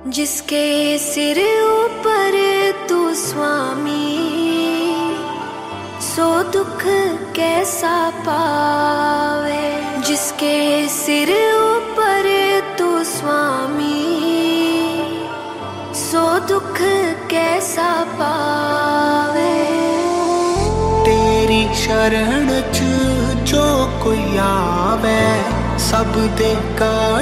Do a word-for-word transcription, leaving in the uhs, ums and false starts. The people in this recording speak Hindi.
जिसके सिर ऊपर तू स्वामी, सो दुख कैसा पावे। जिसके सिर ऊपर तू स्वामी, सो दुख कैसा पावे। तेरी शरण च जो कोई आवे, सब दे का